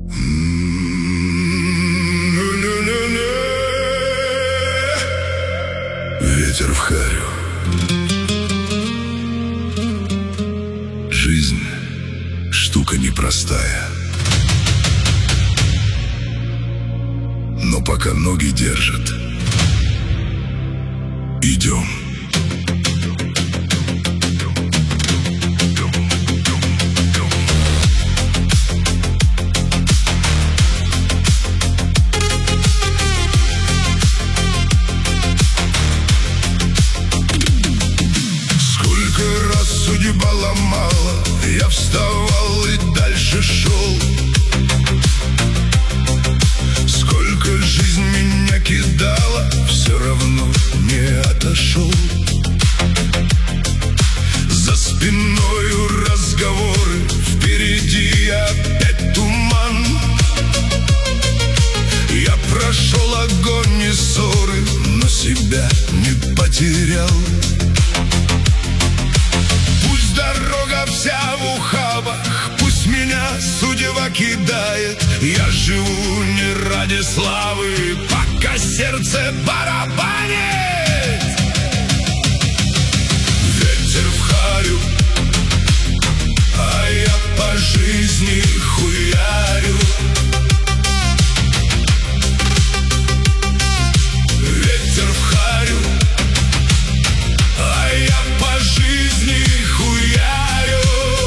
Ветер в харю. Жизнь — штука непростая, но пока ноги держат, идем. Судьба ломала, я вставал и дальше шел. Сколько жизнь меня кидала, все равно не отошел. За спиною разговоры, впереди опять туман. Я прошел огонь и ссоры, но себя не потерял. Дорога вся в ухабах, пусть меня судьба кидает. Я живу не ради славы, пока сердце барабанит. Ветер в харю, а я по жизни хуярю. Ветер в харю, а я по жизни хуярю.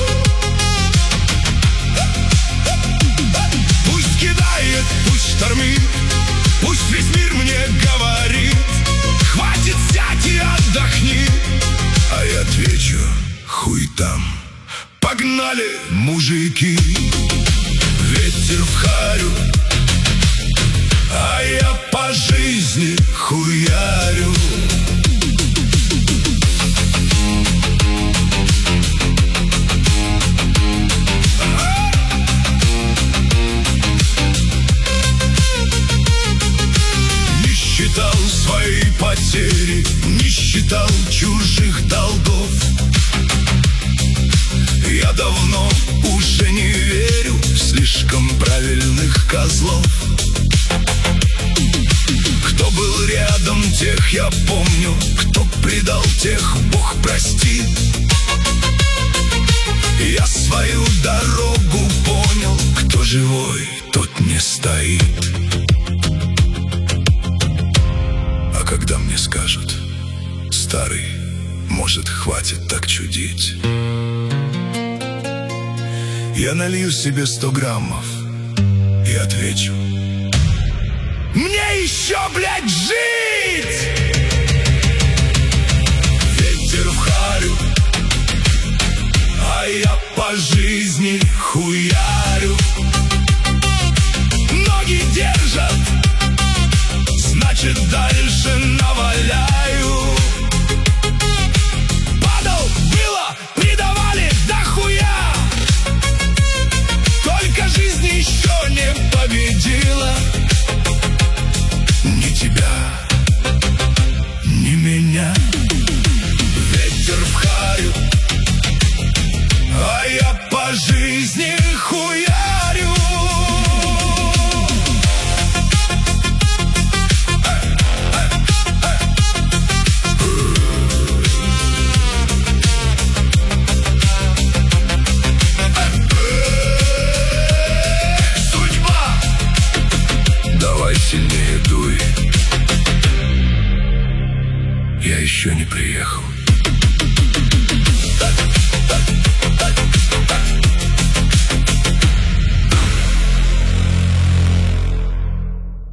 Пусть кидает, пусть штормит, пусть весь мир мне говорит: хватит, сядь и отдохни. А я отвечу: хуй там, погнали, мужики. Ветер в харю, а я по жизни хуярю. Считал свои потери, не считал чужих долгов. Я давно уже не верю в слишком правильных козлов. Кто был рядом, тех я помню, кто предал, тех Бог простит. Я свою дорогу понял, кто живой, тот не стоит. Когда мне скажут: старый, может, хватит так чудить, я налью себе 100 граммов и отвечу: мне еще, блядь, жить! Ветер в харю, а я по жизни хуярю. Ноги держат, значит, дальше наваляю. Падал, было, предавали, да хуя. Только жизнь еще не победила. Ни тебя, ни меня. Ветер в харю, а я по жизни хуярю. Сильнее дуй, я еще не приехал.